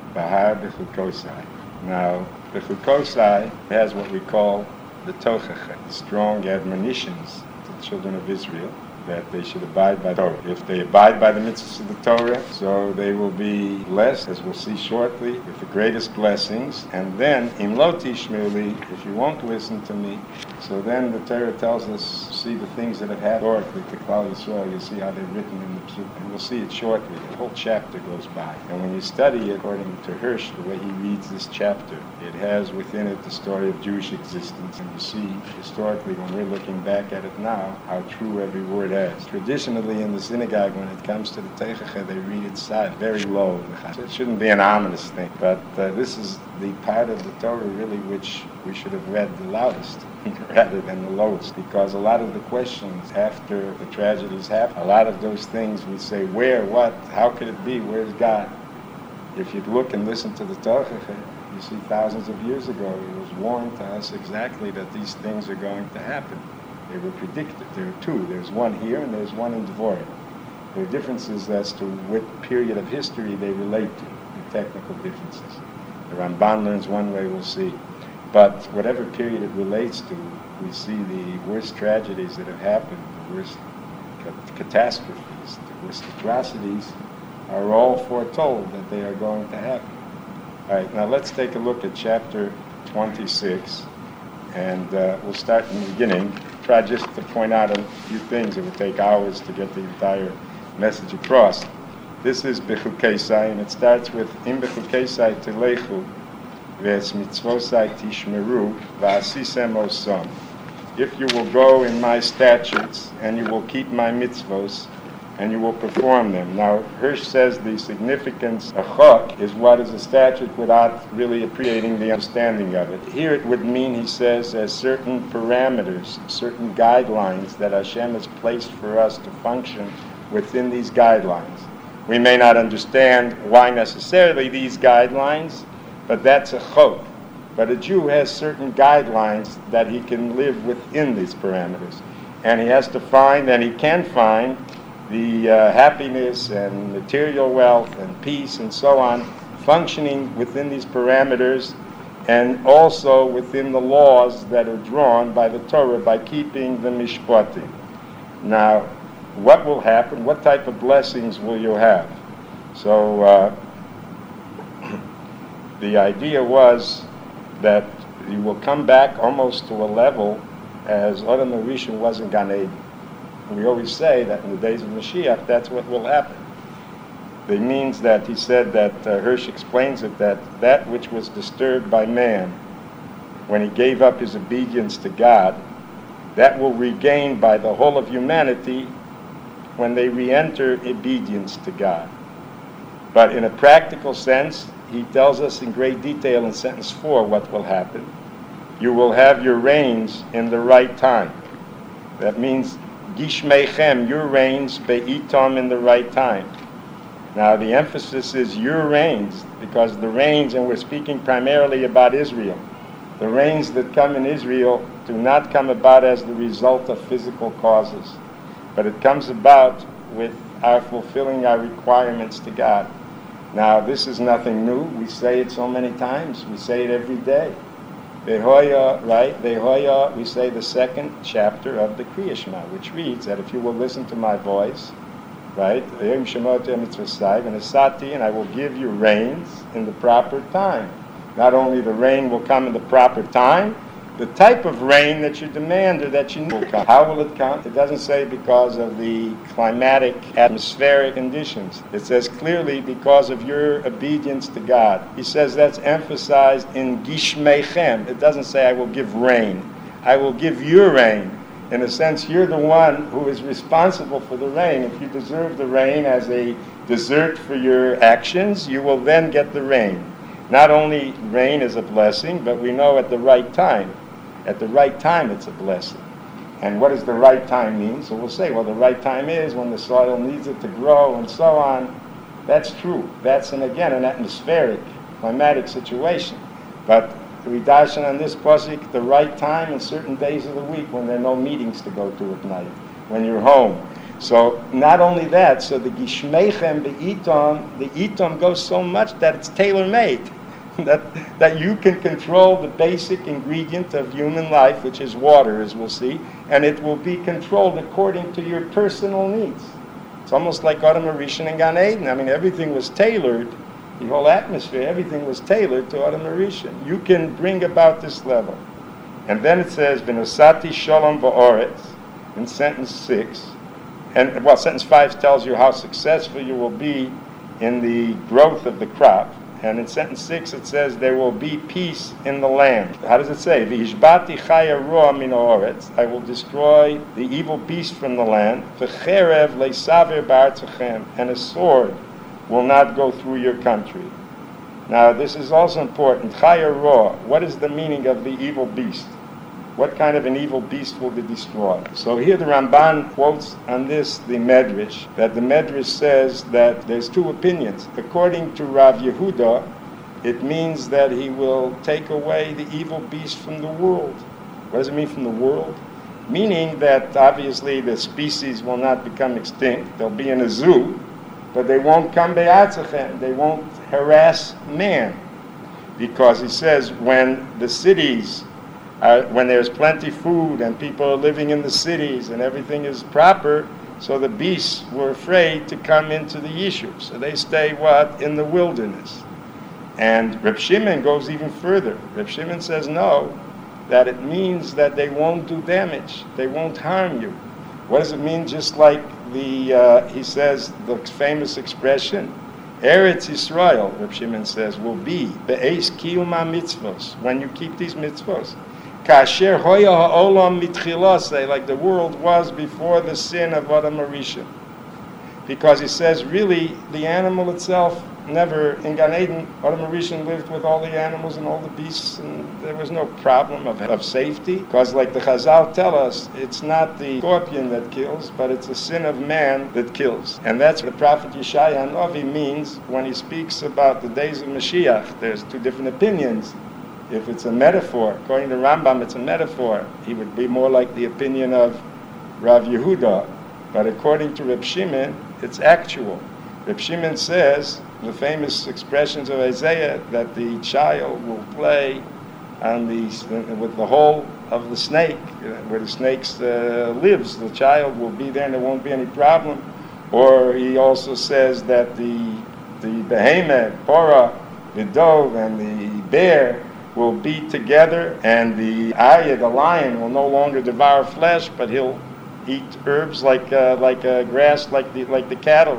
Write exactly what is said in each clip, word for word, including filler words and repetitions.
Bahar B'chukosai. Now, B'chukosai has what we call the Tochacha, strong admonitions to the children of Israel that they should abide by the Torah. If they abide by the mitzvahs of the Torah, so they will be blessed, as we'll see shortly, with the greatest blessings. And then, Im lo tishmeu li, if you won't listen to me, so then the Torah tells us, see the things that have happened historically to Klal Yisrael. You'll see how they're written in the Psukim, and we'll see it shortly. The whole chapter goes by. And when you study it, according to Hirsch, the way he reads this chapter, it has within it the story of Jewish existence. And you see, historically, when we're looking back at it now, how true every word has. Traditionally, in the synagogue, when it comes to the Teichacha, they read it sad, very low. It shouldn't be an ominous thing. But uh, this is the part of the Torah, really, which we should have read the loudest rather than the lowest, because a lot of the questions after the tragedies happen, a lot of those things we say, where, what, how could it be, where's God? If you look and listen to the Torah, you see thousands of years ago it was warned to us exactly that these things are going to happen. They were predicted. There are two. There's one here and there's one in Dvorim. There are differences as to what period of history they relate to, the technical differences. The Ramban learns one way, we'll see. But whatever period it relates to, we see the worst tragedies that have happened, the worst ca- catastrophes, the worst atrocities are all foretold that they are going to happen. All right, now let's take a look at chapter twenty-six, and uh, we'll start in the beginning. Try just to point out a few things. It would take hours to get the entire message across. This is Bechukesai, and it starts with Im Bechukesai Telechu V'es Mitzvosai Tishmeru V'asisem Osam. If you will go in my statutes and you will keep my mitzvos and you will perform them. Now, Hirsch says the significance of chok is what is a statute without really appreciating the understanding of it. Here it would mean, he says, as certain parameters, certain guidelines that Hashem has placed for us to function within these guidelines. We may not understand why necessarily these guidelines, but that's a chok. But a Jew has certain guidelines that he can live within these parameters. And he has to find, and he can find, the uh, happiness and material wealth and peace and so on functioning within these parameters, and also within the laws that are drawn by the Torah by keeping the mishpatim. Now, what will happen? What type of blessings will you have? So uh, the idea was that you will come back almost to a level as Adam Rishon was in Gan Eden. We always say that in the days of Mashiach, that's what will happen. It means that he said that, uh, Hirsch explains it, that that which was disturbed by man when he gave up his obedience to God, that will regain by the whole of humanity when they re-enter obedience to God. But in a practical sense, he tells us in great detail in sentence four what will happen. You will have your rains in the right time. That means Gishmeichem, your rains, be'itom, in the right time. Now the emphasis is your rains, because the rains, and we're speaking primarily about Israel, the rains that come in Israel do not come about as the result of physical causes, but it comes about with our fulfilling our requirements to God. Now this is nothing new. We say it so many times. We say it every day. Behoya, right? Behoya, we say the second chapter of the Kriya Shema, which reads that if you will listen to my voice, right? And I will give you rains in the proper time. Not only the rain will come in the proper time, the type of rain that you demand or that you need will come. How will it come? It doesn't say because of the climatic, atmospheric conditions. It says clearly because of your obedience to God. He says that's emphasized in Gishmeichem. It doesn't say I will give rain. I will give your rain. In a sense, you're the one who is responsible for the rain. If you deserve the rain as a desert for your actions, you will then get the rain. Not only rain is a blessing, but we know at the right time. At the right time, it's a blessing. And what does the right time mean? So we'll say, well, the right time is when the soil needs it to grow and so on. That's true. That's, and again, an atmospheric, climatic situation. But we darshan on this pasuk, the right time in certain days of the week when there are no meetings to go to at night, when you're home. So not only that, so the Gishmeichem, the Itom, the Itom goes so much that it's tailor-made. that, that you can control the basic ingredient of human life, which is water, as we'll see, and it will be controlled according to your personal needs. It's almost like Adam HaRishon and Gan Eden. I mean, everything was tailored, the whole atmosphere, everything was tailored to Adam HaRishon. You can bring about this level. And then it says, V'nosati shalom ba'oretz, in sentence six. And, well, sentence five tells you how successful you will be in the growth of the crop. And in sentence six it says, there will be peace in the land. How does it say? V'hishbati chaya roa min ha'oretz. I will destroy the evil beast from the land. V'cherev leisaver ba'artzachem. And a sword will not go through your country. Now, this is also important. Chaya roa. What is the meaning of the evil beast? What kind of an evil beast will be destroyed? So here the Ramban quotes on this the Medrash, that the Medrash says that there's two opinions. According to Rav Yehuda, it means that he will take away the evil beast from the world. What does it mean from the world? Meaning that obviously the species will not become extinct. They'll be in a zoo, but they won't come be'atzachem. They won't harass man. Because he says when the cities Uh, when there's plenty food and people are living in the cities and everything is proper, so the beasts were afraid to come into the Yishuv. So they stay, what? In the wilderness. And Reb Shimon goes even further. Reb Shimon says no, that it means that they won't do damage. They won't harm you. What does it mean? Just like the, uh, he says, the famous expression, Eretz Yisrael, Reb Shimon says, will be be'eis kiyuma mitzvos, when you keep these mitzvos. Kasher hoya ha'olam mitchilase, like the world was before the sin of Adam HaRishon. Because he says, really, the animal itself never, in Gan Eden, Adam HaRishon lived with all the animals and all the beasts, and there was no problem of, of safety. Because like the Chazal tell us, it's not the scorpion that kills, but it's the sin of man that kills. And that's what the prophet Yeshaya Hanavi means when he speaks about the days of Mashiach. There's two different opinions. If it's a metaphor, according to Rambam, it's a metaphor. He would be more like the opinion of Rav Yehuda. But according to Reb Shimon, it's actual. Reb Shimon says, the famous expressions of Isaiah, that the child will play on the, with the hole of the snake, where the snake uh, lives. The child will be there and there won't be any problem. Or he also says that the, the behemoth, Porah, the dove, and the bear will be together, and the ayah, the lion, will no longer devour flesh, but he'll eat herbs like uh, like uh, grass, like the like the cattle.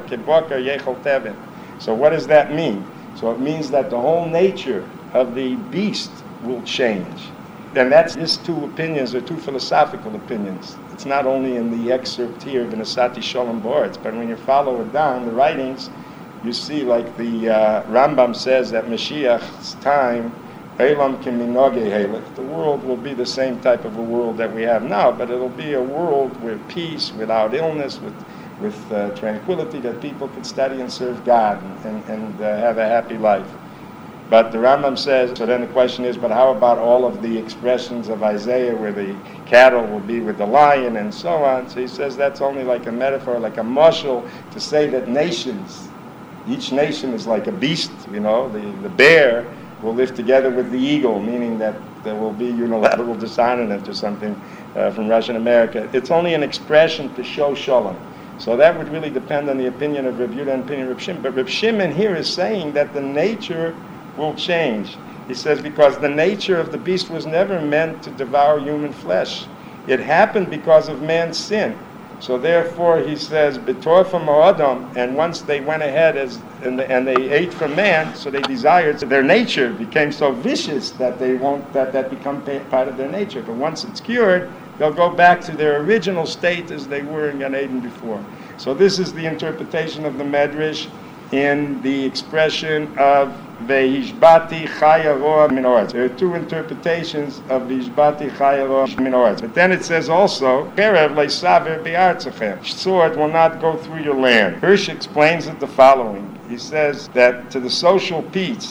So what does that mean? So it means that the whole nature of the beast will change. And that's his two opinions, or two philosophical opinions. It's not only in the excerpt here of V'nosati Shalom Ba'oretz, but when you follow it down, the writings, you see like the uh, Rambam says at Mashiach's time, the world will be the same type of a world that we have now, but it'll be a world with peace, without illness, with with uh, tranquility, that people can study and serve God and, and uh, have a happy life. But the Rambam says, so then the question is, but how about all of the expressions of Isaiah where the cattle will be with the lion and so on? So he says that's only like a metaphor, like a mushal, to say that nations, each nation is like a beast, you know, the, the bear will live together with the eagle, meaning that there will be unilateral disarmament or something uh, from Russian America. It's only an expression to show shalom. So that would really depend on the opinion of Reb Yehuda and opinion of Reb Shimon. But Reb Shimon here is saying that the nature will change. He says because the nature of the beast was never meant to devour human flesh. It happened because of man's sin. So therefore, he says, "B'tor from Adam," and once they went ahead as and, and they ate from man, so they desired. So their nature became so vicious that they won't that that become part of their nature. But once it's cured, they'll go back to their original state as they were in Gan Eden before. So this is the interpretation of the Medrash in the expression of Ve'hishbati chaya roa min ha'oretz. There are two interpretations of Ve'hishbati chaya roa min ha'oretz. But then it says also, Kerev leisaver be'artzachem. Sword will not go through your land. Hirsch explains it the following. He says that to the social peace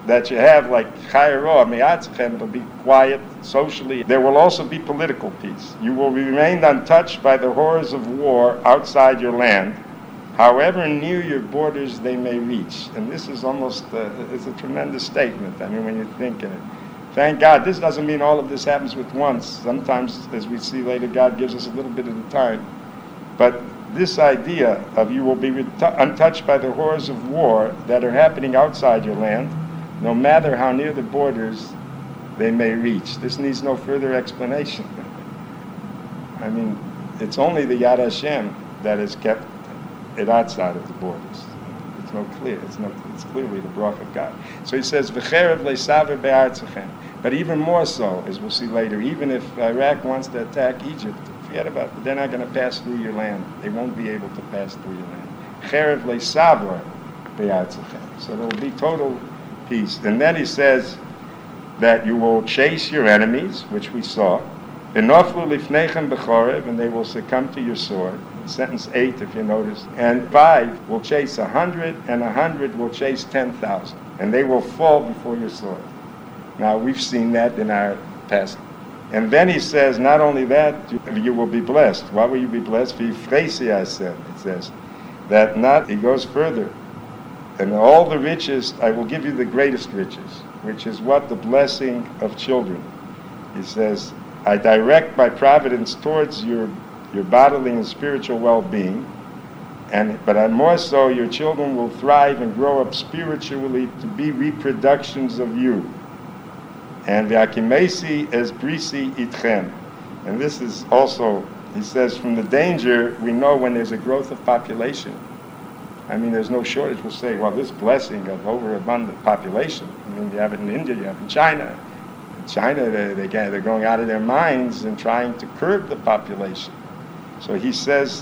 that you have, like Chayro, Me'atzchem, it'll be quiet socially. There will also be political peace. You will remain untouched by the horrors of war outside your land, however near your borders they may reach. And this is almost, uh, it's a tremendous statement, I mean, when you think in it. Thank God, this doesn't mean all of this happens with once. Sometimes, as we see later, God gives us a little bit of the time. But this idea of you will be untouched by the horrors of war that are happening outside your land, no matter how near the borders they may reach. This needs no further explanation. I mean, it's only the Yad Hashem that has kept it outside of the borders. It's no clear. It's no. It's clearly the bracha of God. So he says, "V'cherev leisaver be'artzachem." But even more so, as we'll see later, even if Iraq wants to attack Egypt, forget about it. They're not going to pass through your land. They won't be able to pass through your land. Cherev leisaver be'artzachem. So there will be total peace. And then he says that you will chase your enemies, which we saw. V'noflu lifnechem b'chorev, and they will succumb to your sword. Sentence eight, if you notice. And five will chase a hundred, and a hundred will chase ten thousand. And they will fall before your sword. Now, we've seen that in our past. And then he says, not only that, you, you will be blessed. Why will you be blessed? V'yifresi, I said, it says. That not, he goes further. And all the riches, I will give you the greatest riches, which is what? The blessing of children. He says, I direct my providence towards your your bodily and spiritual well-being, and but more so, your children will thrive and grow up spiritually to be reproductions of you. And v'akimesi es brisi itchem. And this is also, he says, from the danger we know when there's a growth of population. I mean, there's no shortage. We'll say, well, this blessing of overabundant population. I mean, you have it in India, you have it in China. In China, they, they, they're going out of their minds and trying to curb the population. So he says,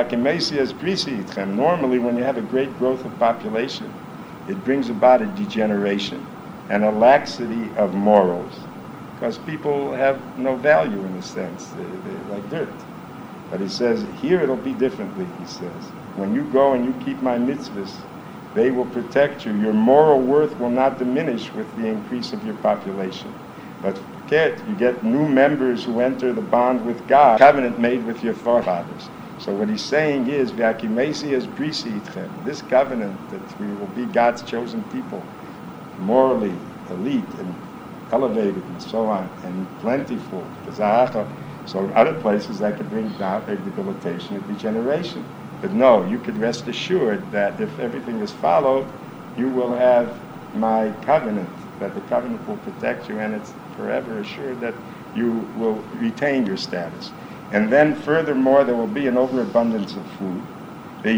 normally when you have a great growth of population, it brings about a degeneration and a laxity of morals, because people have no value in a sense. They, they're like dirt. But he says, here it'll be differently, he says. When you go and you keep my mitzvahs, they will protect you. Your moral worth will not diminish with the increase of your population. But you get new members who enter the bond with God, covenant made with your forefathers. So what he's saying is, V'akimesi es brisi itchem. This covenant that we will be God's chosen people, morally elite and elevated and so on, and plentiful. So in other places that could bring about a debilitation, a degeneration. But no, you could rest assured that if everything is followed, you will have my covenant, that the covenant will protect you, and it's forever assured that you will retain your status. And then furthermore, there will be an overabundance of food. That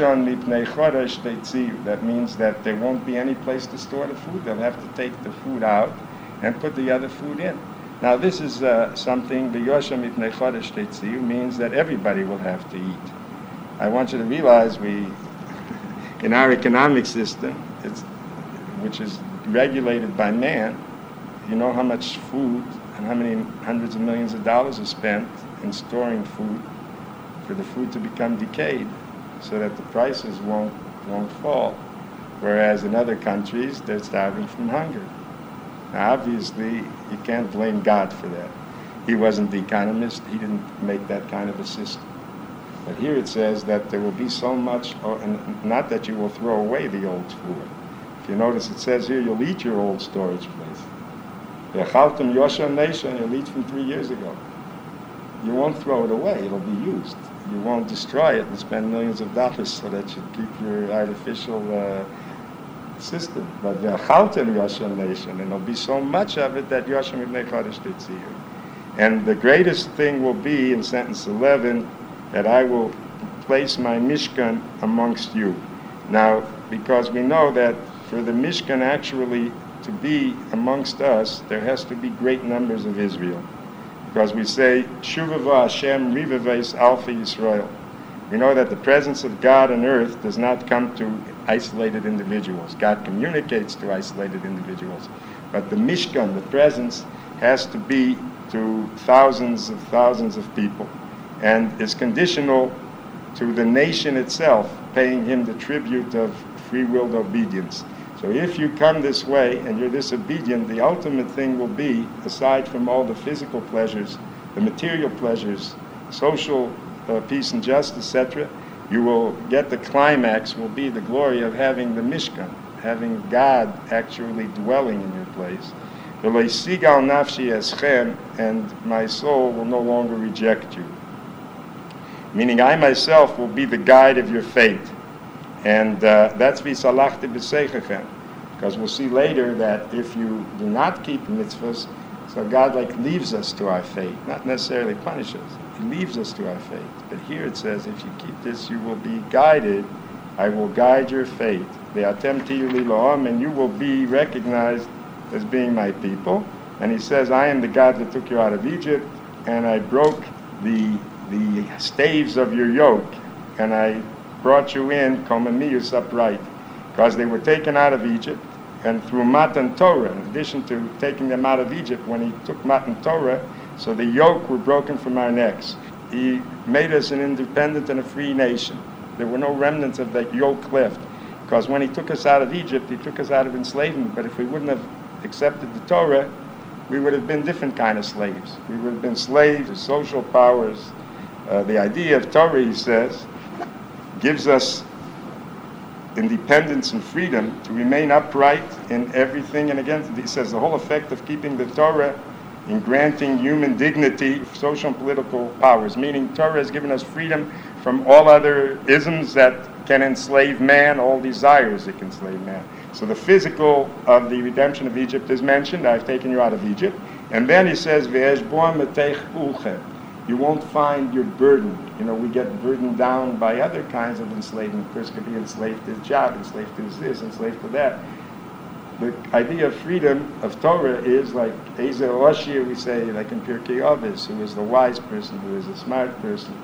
means that there won't be any place to store the food. They'll have to take the food out and put the other food in. Now this is uh, something, means that everybody will have to eat. I want you to realize we, in our economic system, it's, which is regulated by man, you know how much food and how many hundreds of millions of dollars are spent in storing food for the food to become decayed so that the prices won't won't fall. Whereas in other countries, they're starving from hunger. Now obviously, you can't blame God for that. He wasn't the economist. He didn't make that kind of a system. But here it says that there will be so much, or, and not that you will throw away the old food. If you notice, it says here, you'll eat your old storage place. V'achaltem Yosha Nation, you'll eat from three years ago. You won't throw it away, it'll be used. You won't destroy it and spend millions of dollars so that you keep your artificial uh, system. But v'achaltem Yosha Nation, and there'll be so much of it that Yosha Mibnei Chodesh Tetzir. And the greatest thing will be, in sentence eleven, that I will place my Mishkan amongst you. Now, because we know that for the Mishkan actually to be amongst us, there has to be great numbers of Israel. Because we say, Shuvava Hashem Rivaves Alpha Yisrael. We know that the presence of God on earth does not come to isolated individuals. God communicates to isolated individuals. But the Mishkan, the presence, has to be to thousands of thousands of people, and is conditional to the nation itself paying him the tribute of free-willed obedience. So So if you come this way and you're disobedient, the ultimate thing will be, aside from all the physical pleasures, the material pleasures, social uh, peace and justice, et cetera, you will get the climax, will be the glory of having the Mishkan, having God actually dwelling in your place. And my soul will no longer reject you. Meaning I myself will be the guide of your fate. And uh, that's v'salachti b'seichem. Because we'll see later that if you do not keep mitzvahs, so God like leaves us to our fate, not necessarily punishes. He leaves us to our fate. But here it says, if you keep this, you will be guided. I will guide your fate. Ve'atem tiyu li la'am, and you will be recognized as being my people. And he says, I am the God that took you out of Egypt, and I broke the the staves of your yoke, and I brought you in, komamiyus, upright, because they were taken out of Egypt, and through Matan Torah, in addition to taking them out of Egypt, when he took Matan Torah, so the yoke were broken from our necks. He made us an independent and a free nation. There were no remnants of that yoke left, because when he took us out of Egypt, he took us out of enslavement, but if we wouldn't have accepted the Torah, we would have been different kind of slaves. We would have been slaves of social powers. Uh, the idea of Torah, he says, gives us independence and freedom to remain upright in everything and against it. He says the whole effect of keeping the Torah in granting human dignity, social and political powers, meaning Torah has given us freedom from all other isms that can enslave man, all desires that can enslave man. So the physical of the redemption of Egypt is mentioned. I've taken you out of Egypt. And then he says, you won't find your burden. You know, we get burdened down by other kinds of enslavement. A person could be enslaved to his job, enslaved to his this, enslaved to that. The idea of freedom of Torah is like Ezer Oshir, we say, like in Pirkei Avos, who is the wise person, who is the smart person.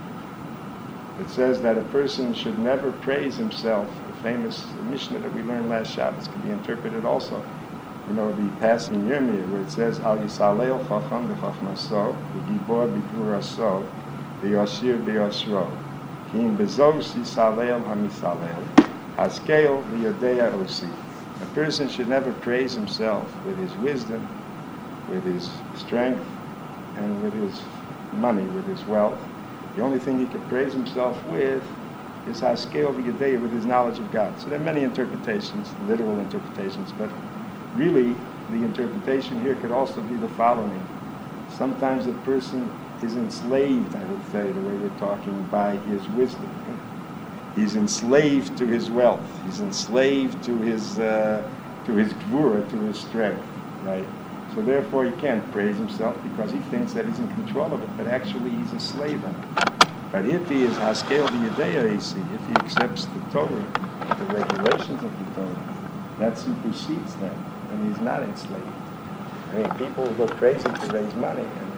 It says that a person should never praise himself. The famous Mishnah that we learned last Shabbos can be interpreted also. You know, the passage in Yirmiyah where it says, Al Yisaleil Chacham B'Chachmaso, V'Gibor B'Gvuraso, V'Yoshir B'Yosro, Kim Bezos Yisaleil HaMisaleil, Haskeil V'Yodea Osi. A person should never praise himself with his wisdom, with his strength, and with his money, with his wealth. The only thing he can praise himself with is Haskeil V'Yodea, with his knowledge of God. So there are many interpretations, literal interpretations, but really, the interpretation here could also be the following. Sometimes a person is enslaved, I would say, the way we're talking, by his wisdom. He's enslaved to his wealth. He's enslaved to his uh, to his gvura, to his strength, right? So therefore, he can't praise himself because he thinks that he's in control of it, but actually he's a slave of it. But if he is haskel v'yedei, if he accepts the Torah, the regulations of the Torah, that supersedes them. And he's not enslaved. I mean, people will go crazy to raise money,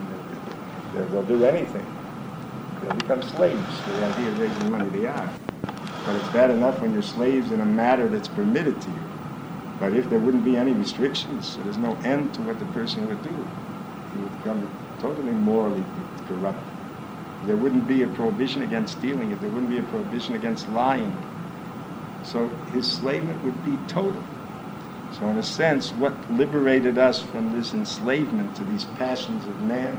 and they'll do anything. They'll become slaves to the idea of raising money. They are. But it's bad enough when you're slaves in a matter that's permitted to you. But if there wouldn't be any restrictions, so there's no end to what the person would do, he would become totally morally corrupt. If there wouldn't be a prohibition against stealing, if there wouldn't be a prohibition against lying, so his enslavement would be total. So in a sense, what liberated us from this enslavement to these passions of man,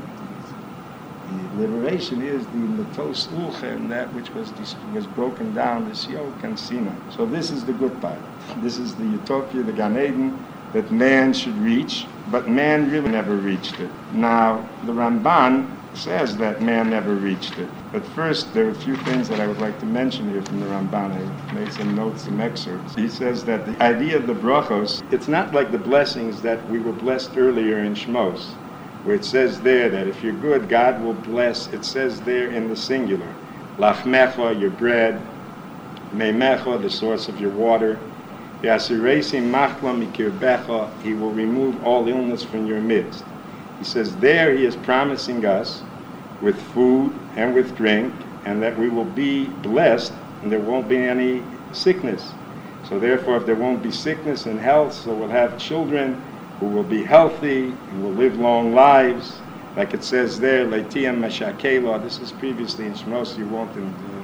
the liberation is the matos ulchem, that which was was broken down, this yoke and sina. So this is the good part. This is the utopia, the Gan Eden, that man should reach, but man really never reached it. Now, the Ramban says that man never reached it. But first, there are a few things that I would like to mention here from the Ramban. I made some notes, some excerpts. He says that the idea of the brachos, it's not like the blessings that we were blessed earlier in Shmos, where it says there that if you're good, God will bless. It says there in the singular, lachmecha, your bread, meimecha, the source of your water, v'asiresi machla mikirbecha, he will remove all illness from your midst. He says there he is promising us with food and with drink, and that we will be blessed and there won't be any sickness. So therefore, if there won't be sickness and health, so we'll have children who will be healthy and will live long lives. Like it says there, Leitiyam Mashakela, this is previously in Shmos, you won't in,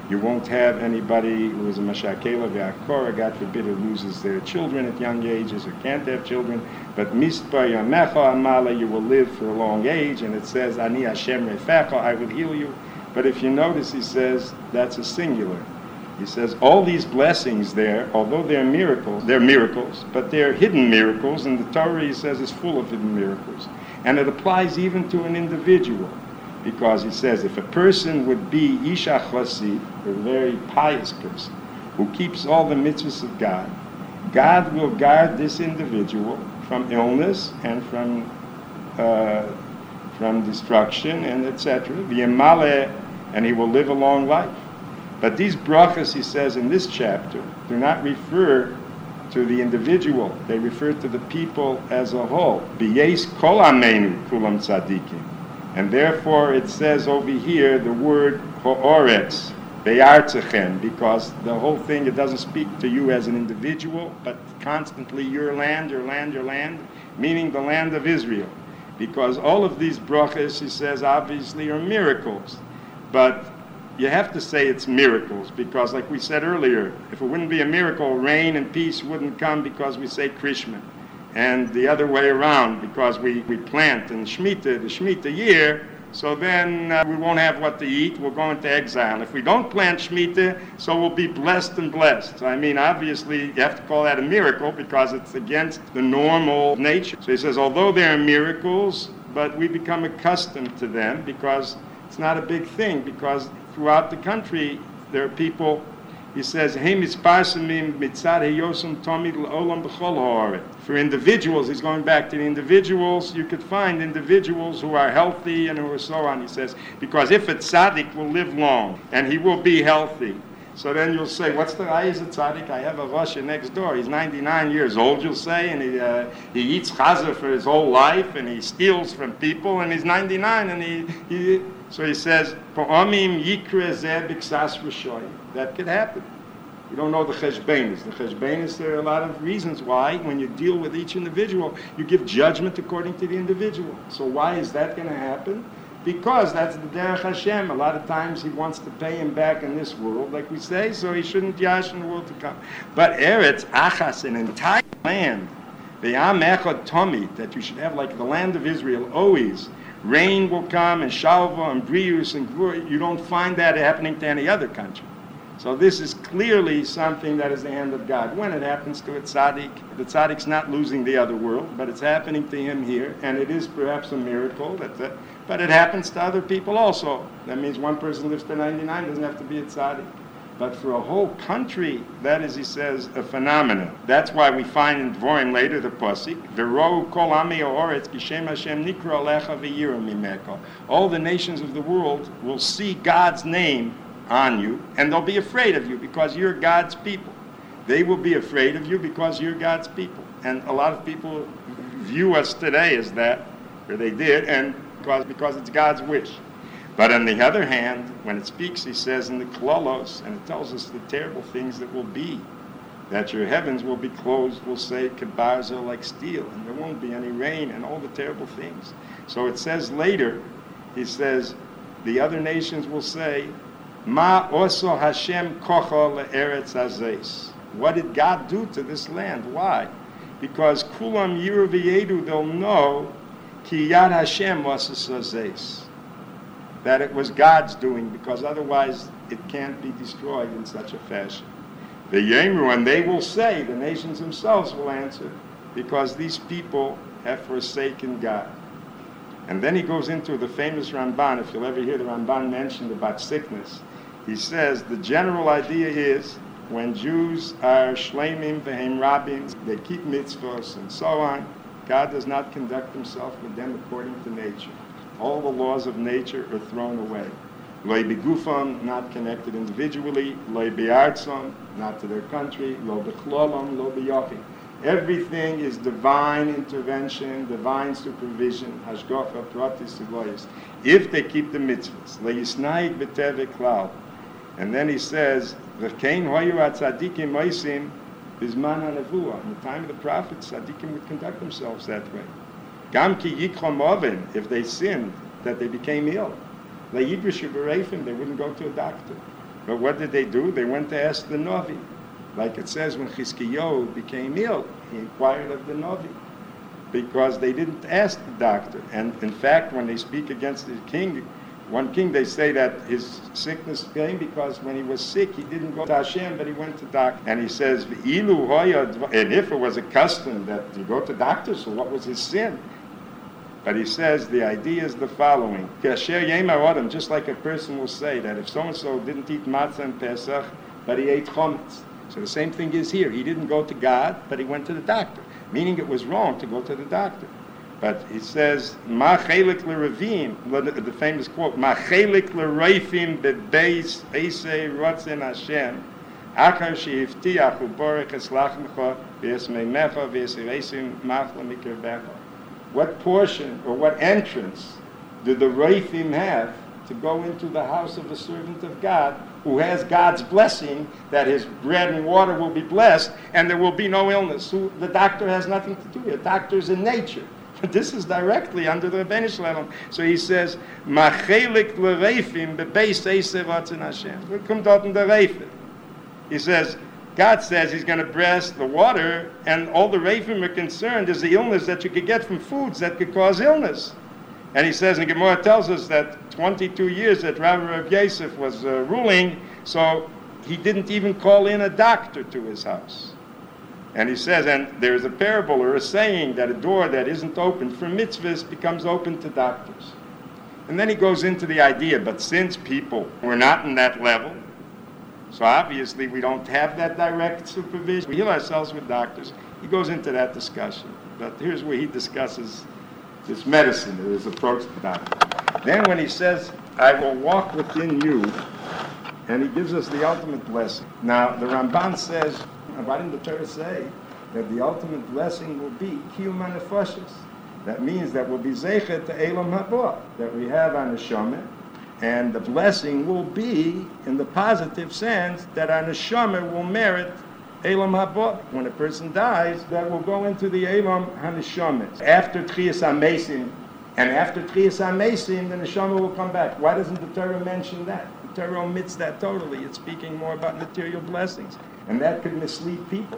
You won't have anybody who is a mashakela ve'akora, God forbid, who loses their children at young ages or can't have children. But mispa yamecha amala, you will live for a long age. And it says, ani Hashem refecha, I will heal you. But if you notice, he says, that's a singular. He says, all these blessings there, although they're miracles, they're miracles, but they're hidden miracles. And the Torah, he says, is full of hidden miracles. And it applies even to an individual. Because he says, if a person would be Isha Chassid, a very pious person, who keeps all the mitzvahs of God, God will guard this individual from illness and from uh, from destruction and et cetera. And he will live a long life. But these brachas, he says in this chapter, do not refer to the individual. They refer to the people as a whole. B'yeis kol amenu kulam tzadikim. And therefore it says over here the word ho'oretz, be'artzachem, because the whole thing, it doesn't speak to you as an individual, but constantly your land, your land, your land, meaning the land of Israel. Because all of these brachas, he says, obviously are miracles. But you have to say it's miracles, because like we said earlier, if it wouldn't be a miracle, rain and peace wouldn't come because we say Krishma. And the other way around, because we, we plant in Shemitah, the Shemitah year, so then uh, we won't have what to eat, we'll go into exile. If we don't plant Shemitah, so we'll be blessed and blessed. So I mean, obviously, you have to call that a miracle because it's against the normal nature. So he says, although there are miracles, but we become accustomed to them because it's not a big thing, because throughout the country, there are people. He says, for individuals, he's going back to the individuals, you could find individuals who are healthy and who are so on. He says, because if a tzaddik will live long and he will be healthy, so then you'll say, what's the guy? He's a tzaddik. I have a Russia next door. He's ninety-nine years old, you'll say, and he uh, he eats chazah for his whole life, and he steals from people, and he's ninety-nine, and he... he so he says, that could happen. You don't know the cheshbenis. The cheshbenis, there are a lot of reasons why, when you deal with each individual, you give judgment according to the individual. So why is that going to happen? Because that's the derech Hashem. A lot of times he wants to pay him back in this world, like we say, so he shouldn't yash in the world to come. But Eretz, Achas, an entire land, the Am Echad Tomit, that you should have like the land of Israel always, rain will come, and shalva, and brius, and gvur. You don't find that happening to any other country. So this is clearly something that is the hand of God. When it happens to a tzaddik, the tzaddik's not losing the other world, but it's happening to him here, and it is perhaps a miracle, that the, but it happens to other people also. That means one person lives to ninety-nine, doesn't have to be a tzaddik. But for a whole country, that is, he says, a phenomenon. That's why we find in Dvorim later the pasuk, V'rou kol ami ha'oretz kishem Hashem nikra alecha v'yiru mimeka. All the nations of the world will see God's name on you, and they'll be afraid of you because you're God's people. They will be afraid of you because you're God's people. And a lot of people view us today as that, or they did, and because, because it's God's wish. But on the other hand, when it speaks, he says in the Klolos, and it tells us the terrible things that will be, that your heavens will be closed, will say, Kebarzo, like steel, and there won't be any rain, and all the terrible things. So it says later, he says, the other nations will say, Ma oso Hashem kocha le'eretz hazes. What did God do to this land? Why? Because kulam yiru v'yedu, they'll know, ki yad Hashem was hazes. That it was God's doing, because otherwise it can't be destroyed in such a fashion. The Yemru, and they will say, the nations themselves will answer, because these people have forsaken God. And then he goes into the famous Ramban. If you'll ever hear the Ramban mentioned about sickness, he says the general idea is when Jews are shleimim v'hem rabim, they keep mitzvahs and so on, God does not conduct himself with them according to nature. All the laws of nature are thrown away. Lo begufam, not connected individually. Lo be'artzam, not to their country. Lo bechlolam, lo be'yochim. Everything is divine intervention, divine supervision, hashgacha, pratis, siloyis. If they keep the mitzvahs, le yisnaik v'teve klal. And then he says, v'kein hoyu atzadikim moisim bizman ha'nevuah. In the time of the prophets, tzadikim would conduct themselves that way. Gam ki yikhom oven, if they sinned, that they became ill. Le yidrishu berefim, they wouldn't go to a doctor. But what did they do? They went to ask the Novi. Like it says, when Chizkiyahu became ill, he inquired of the Novi, because they didn't ask the doctor. And in fact, when they speak against the king, one king, they say that his sickness came because when he was sick, he didn't go to Hashem, but he went to doctor. And he says, "V'ilu hoya," and if it was a custom that you go to doctors, so what was his sin? But he says the idea is the following: just like a person will say that if so-and-so didn't eat matzah in Pesach, but he ate chometz. So the same thing is here. He didn't go to God, but he went to the doctor, meaning it was wrong to go to the doctor. But he says, "Ma chelik l'ravim," the famous quote, "Ma chelik l'reifim bebeis eisei rotzen Hashem, akar she'ivtiach u'borech eslachmecha v'esmeimecha v'esireisim machla mikirbecha." What portion or what entrance do the reifim have to go into the house of a servant of God who has God's blessing that his bread and water will be blessed and there will be no illness? Who, the doctor has nothing to do with it. Doctors in nature. This is directly under the Rebbeinu Shalom. So he says, "Machelik l'reifim bebeis eisei rotzen Hashem." We come dort in the reifim. He says, God says he's going to bless the water, and all the reifim are concerned is the illness that you could get from foods that could cause illness. And he says, and Gemara tells us that twenty-two years that Rabbi Rav Yosef was uh, ruling, so he didn't even call in a doctor to his house. And he says, and there's a parable or a saying that a door that isn't open for mitzvahs becomes open to doctors. And then he goes into the idea, but since people were not in that level, so obviously we don't have that direct supervision. We heal ourselves with doctors. He goes into that discussion. But here's where he discusses this medicine, or his approach to doctor. Then when he says, "I will walk within you," and he gives us the ultimate blessing. Now, the Ramban says, why didn't the Torah say that the ultimate blessing will be kiyum hanefashos? That means that we'll be zeichet to elam haba, that we have our neshama, and the blessing will be in the positive sense that our neshama will merit elam haba. When a person dies, that will go into the elam haneshama. After tchiyas hamesim, and after tchiyas hamesim, the neshama will come back. Why doesn't the Torah mention that? The Torah omits that totally. It's speaking more about material blessings. And that could mislead people.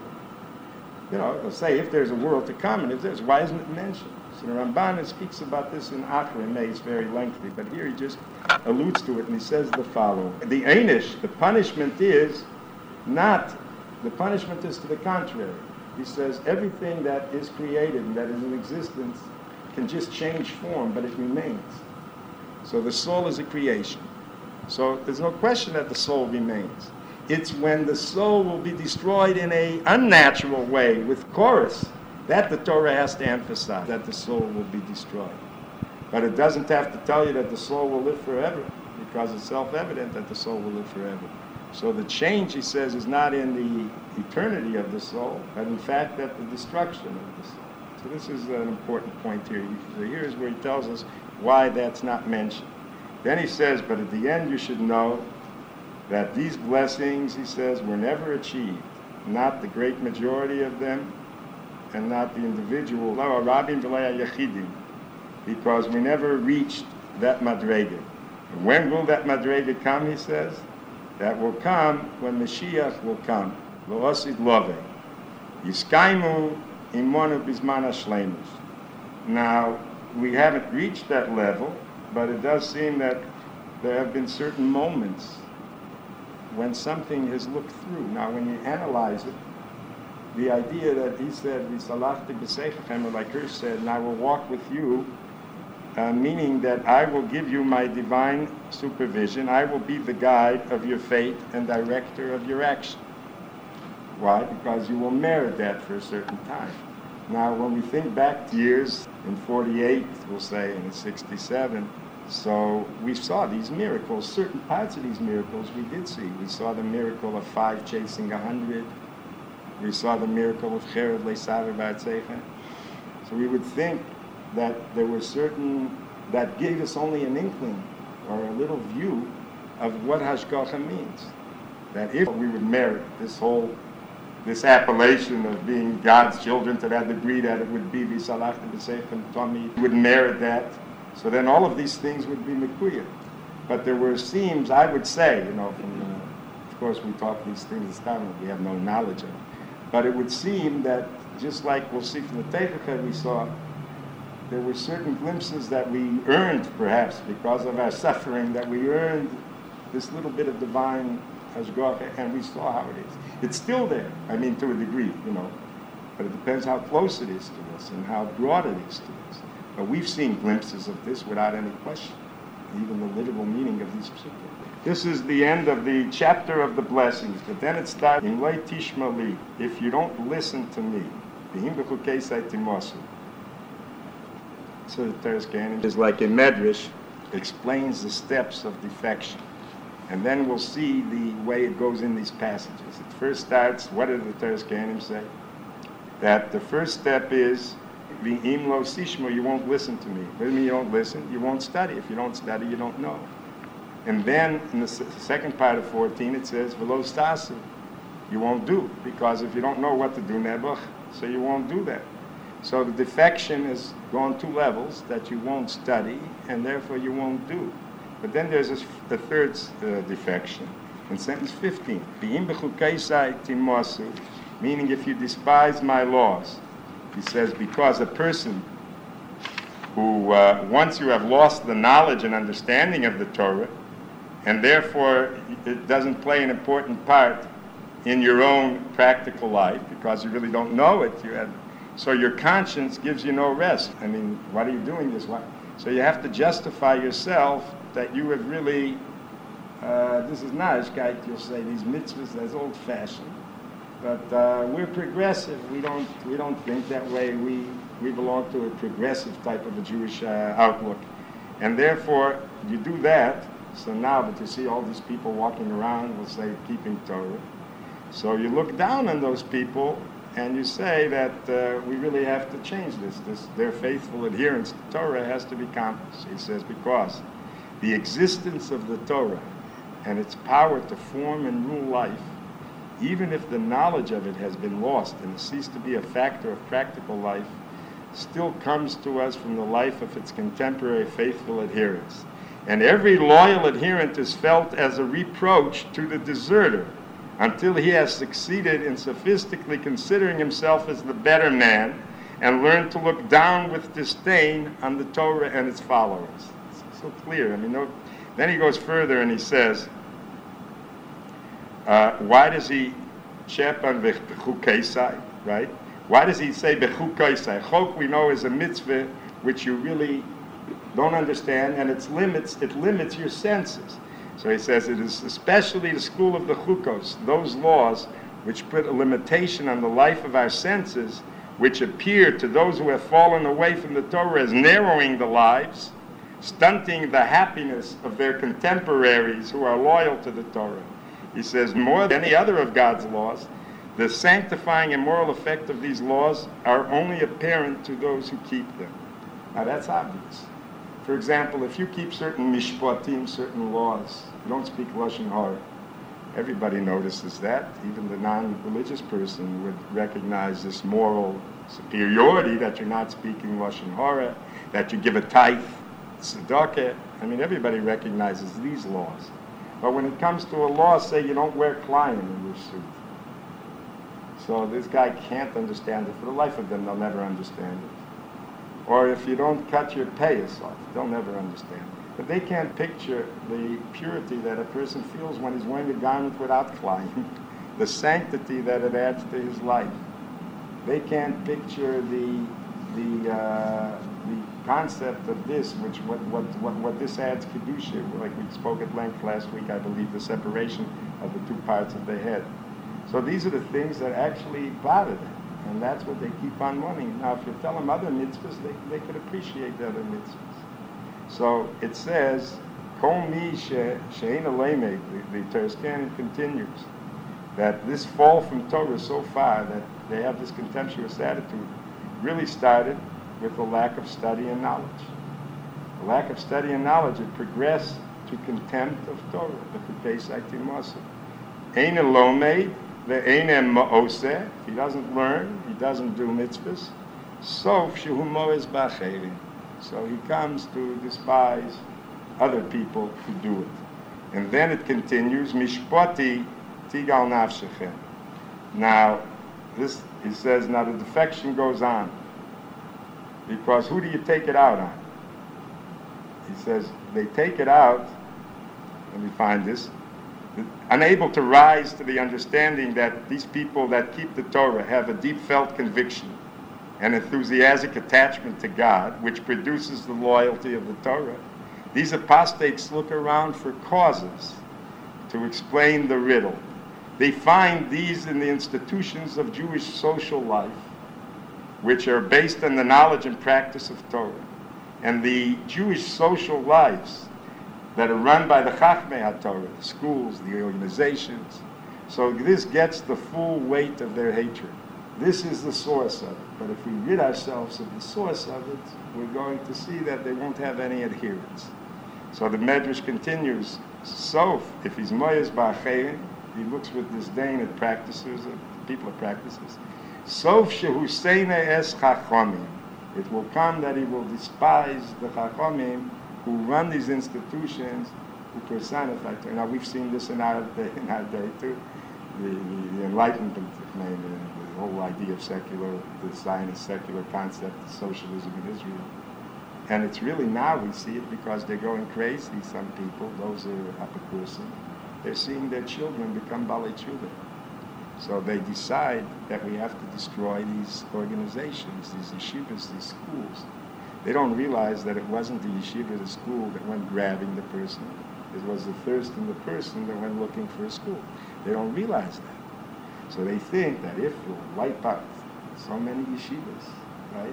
You know, they'll say if there's a world to come, and if there's, why isn't it mentioned? So the Ramban speaks about this in Achra, and it's very lengthy, but here he just alludes to it, and he says the following. The Einish, the punishment is not, the punishment is to the contrary. He says everything that is created and that is in existence can just change form, but it remains. So the soul is a creation. So there's no question that the soul remains. It's when the soul will be destroyed in an unnatural way with chorus that the Torah has to emphasize, that the soul will be destroyed. But it doesn't have to tell you that the soul will live forever, because it's self-evident that the soul will live forever. So the change, he says, is not in the eternity of the soul, but in fact at the destruction of the soul. So this is an important point here. So here's where he tells us why that's not mentioned. Then he says, but at the end you should know that these blessings, he says, were never achieved. Not the great majority of them, and not the individual, because we never reached that madrega. And when will that madrega come, he says? That will come when Mashiach will come. Lo'osid love. Yiskaimu imonu bizman hashleimus. Now, we haven't reached that level, but it does seem that there have been certain moments when something has looked through. Now, when you analyze it, the idea that he said, "V'salachti b'seichem," or like Hirsch said, "and I will walk with you," uh, meaning that I will give you my divine supervision. I will be the guide of your fate and director of your action. Why? Because you will merit that for a certain time. Now, when we think back to years, in forty-eight, we'll say, and in sixty-seven, so we saw these miracles. Certain parts of these miracles we did see. We saw the miracle of five chasing a hundred. We saw the miracle of Cherev Leisaver Ba'atzeicha. So we would think that there were certain, that gave us only an inkling or a little view of what Hashgacha means. That if we would merit this whole, this appellation of being God's children to that degree that it would be V'salachti b'seichem Tommy, would merit that. So then all of these things would be mekuyah. But there were seams, I would say, you know, from uh, Of course, we talk these things down, we have no knowledge of it. But it would seem that, just like we'll see from the Teichach we saw, there were certain glimpses that we earned, perhaps, because of our suffering, that we earned this little bit of divine hashgacha, and we saw how it is. It's still there, I mean, to a degree, you know, but it depends how close it is to us and how broad it is to us. But we've seen glimpses of this without any question, even the literal meaning of these psukim. This is the end of the chapter of the blessings, but then it starts, in Lei Tishma Li, if you don't listen to me, V'him b'chukei sai timosu. So the Teres Kehanim is like a medrash, explains the steps of defection. And then we'll see the way it goes in these passages. It first starts, what did the Teres Kehanim say? That the first step is, V'im lo sishmo, you won't listen to me. What do you mean you don't listen? You won't study. If you don't study, you don't know. And then in the second part of fourteen, it says, V'lo stasu, you won't do. Because if you don't know what to do, nebuch, so you won't do that. So the defection has gone two levels, that you won't study, and therefore you won't do. But then there's a, a third uh, defection. In sentence fifteen, V'im b'chukei sai timosu, meaning if you despise my laws. He says, because a person who, uh, once you have lost the knowledge and understanding of the Torah, and therefore it doesn't play an important part in your own practical life, because you really don't know it, you have, so your conscience gives you no rest. I mean, what are you doing this? Why? So you have to justify yourself that you have really, uh, this is Narishkeit, you'll say, these mitzvahs, that's old-fashioned. But uh, we're progressive. We don't we don't think that way. We we belong to a progressive type of a Jewish uh, outlook, and therefore you do that. So now, but you see all these people walking around, we'll say keeping Torah. So you look down on those people, and you say that uh, we really have to change this. This their faithful adherence to Torah has to be accomplished. He says because the existence of the Torah and its power to form and rule life, even if the knowledge of it has been lost and ceased to be a factor of practical life, still comes to us from the life of its contemporary faithful adherents. And every loyal adherent is felt as a reproach to the deserter until he has succeeded in sophistically considering himself as the better man and learned to look down with disdain on the Torah and its followers. It's so clear. I mean, no, then he goes further and he says, Uh, why does he chep on bechukei, right? Why does he say bechukei? Chok we know is a mitzvah which you really don't understand, and its limits it limits your senses. So he says it is especially the school of the chukos, those laws which put a limitation on the life of our senses, which appear to those who have fallen away from the Torah as narrowing the lives, stunting the happiness of their contemporaries who are loyal to the Torah. He says, more than any other of God's laws, the sanctifying and moral effect of these laws are only apparent to those who keep them. Now that's obvious. For example, if you keep certain mishpatim, certain laws, you don't speak Lashon Hara. Everybody notices that. Even the non-religious person would recognize this moral superiority that you're not speaking Lashon Hara, that you give a tithe, tzedakah. I mean, everybody recognizes these laws. But when it comes to a law, say you don't wear klayim in your suit. So this guy can't understand it. For the life of them, they'll never understand it. Or if you don't cut your payas off, they'll never understand it. But they can't picture the purity that a person feels when he's wearing a garment without klayim, the sanctity that it adds to his life. They can't picture the the uh, the concept of this, which what what what, what this adds kedusha, like we spoke at length last week, I believe, the separation of the two parts of the head. So these are the things that actually bother them, and that's what they keep on wanting. Now, if you tell them other mitzvahs, they they could appreciate the other mitzvahs. So it says, Kol mi she'ein alemed, the Teres Kehanim continues, that this fall from Torah so far that they have this contemptuous attitude really started with a lack of study and knowledge. The lack of study and knowledge, it progressed to contempt of Torah. The Chukei Saitim Ein elomed, the ein ma'oseh. He doesn't learn, he doesn't do mitzvahs. Sof shehu moez b'acherim. So he comes to despise other people who do it. And then it continues, Mishpati Tigal nafshechem. Now, this, he says, now the defection goes on. Because who do you take it out on? He says, they take it out, let me find this, unable to rise to the understanding that these people that keep the Torah have a deep felt conviction and enthusiastic attachment to God, which produces the loyalty of the Torah. These apostates look around for causes to explain the riddle. They find these in the institutions of Jewish social life, which are based on the knowledge and practice of Torah. And the Jewish social lives that are run by the Chachmei HaTorah, the schools, the organizations. So this gets the full weight of their hatred. This is the source of it. But if we rid ourselves of the source of it, we're going to see that they won't have any adherents. So the Medrash continues, so if he's moyes ba'acherim, he looks with disdain at practices, at people of practices. Sof shehu seine es chachomim. It will come that he will despise the chachomim who run these institutions, who personify Torah. Now we've seen this in our day, in our day too. The, the, the Enlightenment, the, the whole idea of secular, the Zionist secular concept of socialism in Israel. And it's really now we see it because they're going crazy, some people, those are apikusim. They're seeing their children become Balei Tshuva. So they decide that we have to destroy these organizations, these yeshivas, these schools. They don't realize that it wasn't the yeshiva, the school, that went grabbing the person. It was the thirst in the person that went looking for a school. They don't realize that. So they think that if we'll wipe out so many yeshivas, right?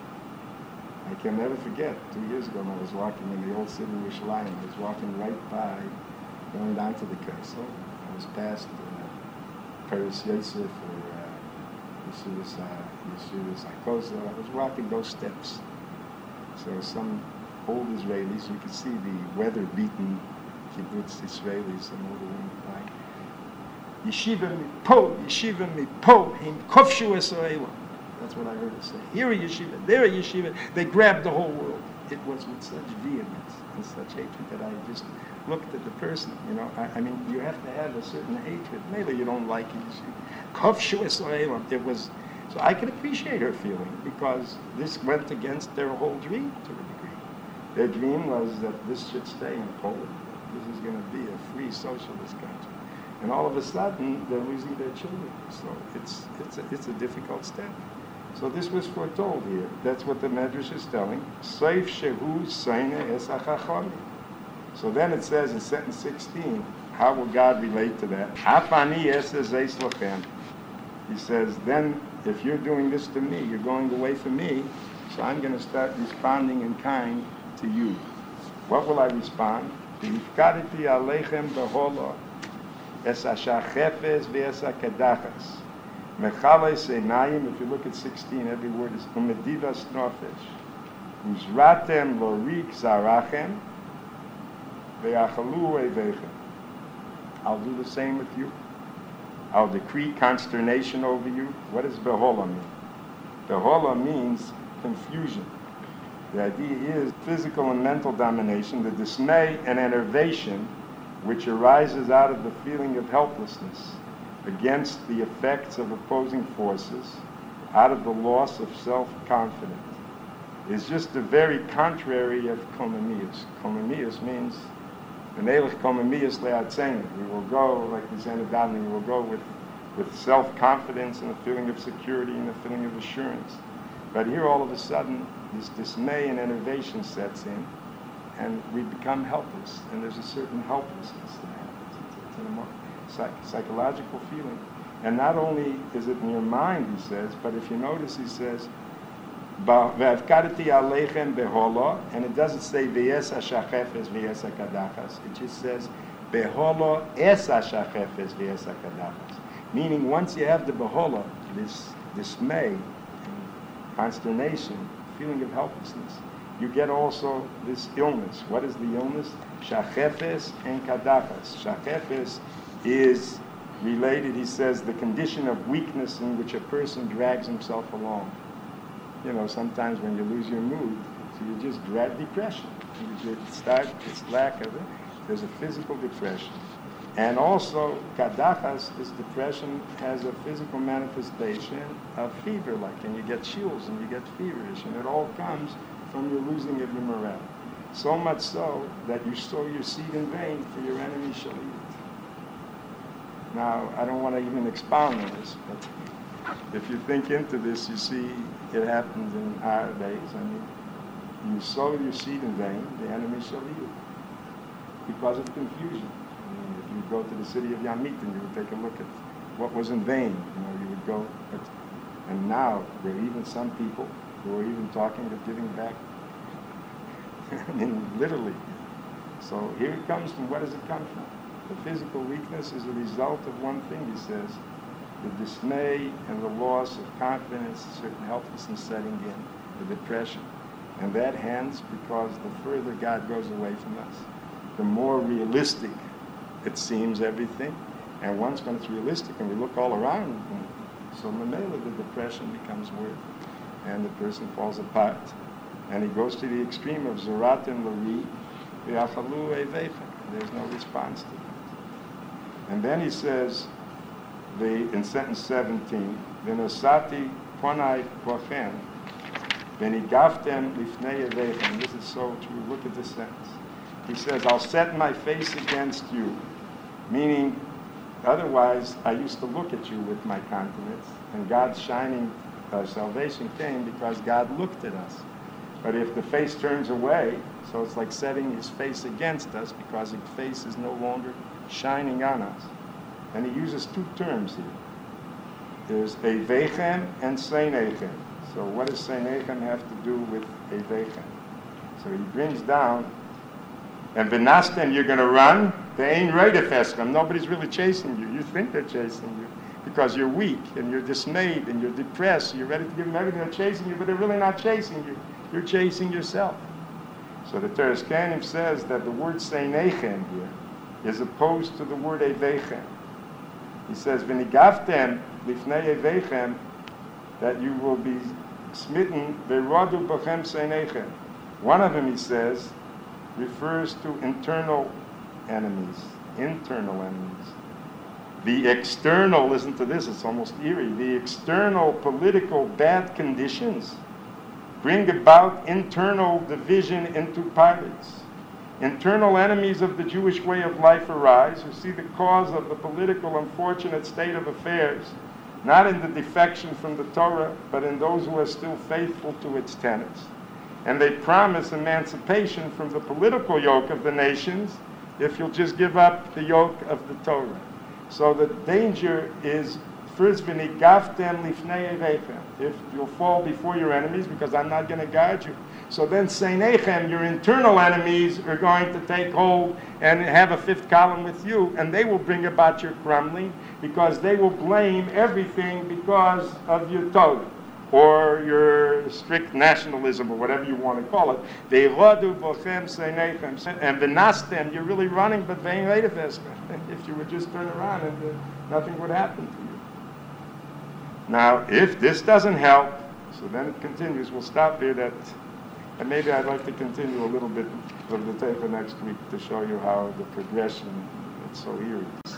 I can never forget, two years ago when I was walking in the old city of Yerushalayim, I was walking right by, going down to the Kessel. I was past uh, Paris Yosef or uh, Yeshivas uh, Hakoza. I was walking those steps. So some old Israelis, you could see the weather-beaten kibbutz Israelis, some older women like, Yeshiva mi po, Yeshiva mi po, him kofshu Esraelim. That's what I heard her say. Here a yeshiva, there a yeshiva. They grabbed the whole world. It was with such vehemence and such hatred that I just looked at the person. You know, I, I mean, you have to have a certain hatred. Maybe you don't like it. Kofshu Esraelim. It was. So I can appreciate her feeling because this went against their whole dream to a degree. Their dream was that this should stay in Poland. This is going to be a free socialist country. And all of a sudden, they're losing their children. So it's it's a, it's a difficult step. So this was foretold here. That's what the Medrash is telling. Seif shehu seine es achachomim. So then it says in sentence sixteen, how will God relate to that? Afani es ezeis lochem. He says, then if you're doing this to me, you're going away from me, so I'm going to start responding in kind to you. What will I respond? V'hifkadeti aleichem beholo es asher chefes v'es hakedachas. Mechales einayim, if you look at sixteen, every word is umedivas nofesh. Uzratem lorik zarachem ve'achalu evechem. I'll do the same with you. I'll decree consternation over you. What does behola mean? Behola means confusion. The idea is physical and mental domination, the dismay and enervation which arises out of the feeling of helplessness against the effects of opposing forces, out of the loss of self-confidence, is just the very contrary of komemius. Komemius means, we will go, like we said in Davening, we will go with, with self-confidence and a feeling of security and a feeling of assurance. But here all of a sudden, this dismay and enervation sets in, and we become helpless, and there's a certain helplessness that happens. It's, it's an Psych- psychological feeling. And not only is it in your mind, he says, but if you notice, he says, V'avkadeti aleichem beholo, and it doesn't say v'es hashachefes v'es hakadachas. It just says beholo es hashachefes v'es hakadachas. Meaning, once you have the beholo, this dismay and consternation, feeling of helplessness, you get also this illness. What is the illness? Shachefes and kadachas. Shachefes is related, he says, the condition of weakness in which a person drags himself along. You know, sometimes when you lose your mood, so you just drag depression. You start, it's lack of it. There's a physical depression. And also, kadachas, this depression, has a physical manifestation of fever, like, and you get chills and you get feverish, and it all comes from your losing of your morale. So much so that you sow your seed in vain, for your enemy shall eat it. Now, I don't want to even expound on this, but if you think into this, you see it happens in our days. I mean, you sow your seed in vain, the enemy shall eat it, because of confusion. You would go to the city of Yamit and you would take a look at what was in vain. You know, you would go, at, and now there are even some people who are even talking of giving back. I mean, literally. So here it comes from, what does it come from? The physical weakness is a result of one thing, he says, the dismay and the loss of confidence, certain helplessness setting in, the depression. And that hence because the further God goes away from us, the more realistic it seems everything, and once when it's realistic and we look all around, so Mamela, the depression becomes worse, and the person falls apart, and he goes to the extreme of Zerat and Lari, V'achalu Eveichem. There's no response to that. And then he says, the in sentence seventeen, V'nosati ponai kochem, V'nigaftem lifnei Eveichem. This is so true. Look at this sentence. He says, I'll set my face against you. Meaning, otherwise, I used to look at you with my countenance, and God's shining uh, salvation came because God looked at us. But if the face turns away, so it's like setting his face against us because his face is no longer shining on us. And he uses two terms here. There's Eveichem and Seinechem. So what does Seinechem have to do with Eveichem? So he brings down, and V'nastem, you're going to run. They ain't reidefeschem. Nobody's really chasing you. You think they're chasing you because you're weak and you're dismayed and you're depressed. You're ready to give them everything. They're chasing you, but they're really not chasing you. You're chasing yourself. So the Teres Kenim says that the word Seinechem here is opposed to the word Eveichem. He says, V'nigaftem lifnei Eveichem, that you will be smitten, V'rodu b'chem Seinechem. One of them, he says, refers to internal enemies, internal enemies. The external, listen to this, it's almost eerie, the external political bad conditions bring about internal division into parties. Internal enemies of the Jewish way of life arise, who see the cause of the political unfortunate state of affairs, not in the defection from the Torah, but in those who are still faithful to its tenets. And they promise emancipation from the political yoke of the nations if you'll just give up the yoke of the Torah. So the danger is, first, v'nigaftem lifnei Eveichem, if you'll fall before your enemies, because I'm not going to guard you. So then Seinechem, your internal enemies, are going to take hold and have a fifth column with you, and they will bring about your crumbling, because they will blame everything because of your Torah, or your strict nationalism, or whatever you want to call it. Ve'rodu bochem Seinechem, and v'nastem, you're really running, but ve'ein reidefeschem. If you would just turn around, and uh, nothing would happen to you. Now, if this doesn't help, so then it continues. We'll stop here. That, and maybe I'd like to continue a little bit of the tape next week to show you how the progression, it's so eerie.